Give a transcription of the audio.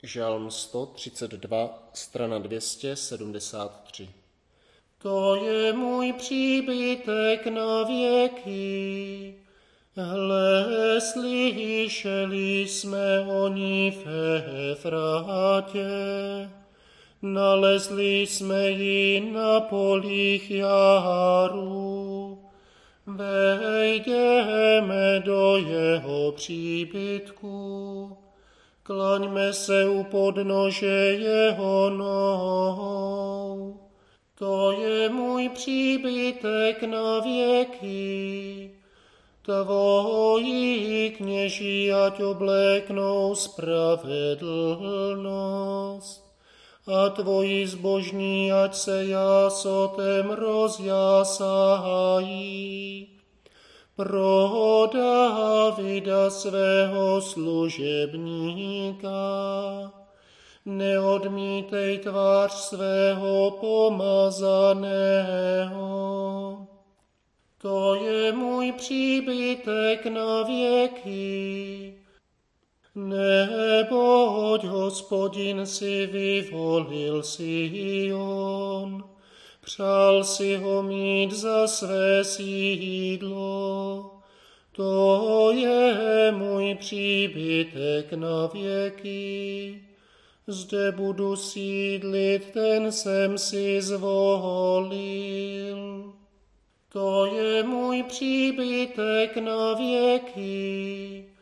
Žalm 132, strana 273. To je můj příbytek na věky. Hle, slyšeli jsme o ní v Efrátě. Nalezli jsme ji na polích Járu. Vejdeme do jeho příbytku. Klaňme se u podnože jeho nohou. To je můj příbytek na věky. Tvoji kněží ať obléknou spravedlnost a tvoji zbožní ať se jásotem rozjásají. Pro Davida svého služebníka, neodmítej tvář svého pomazaného. To je můj příbytek na věky. Neboť Hospodin si vyvolil Sion, přál si ho mít za své sídlo. To je můj příbytek na věky. Zde budu sídlit, ten jsem si zvolil. To je můj příbytek na věky.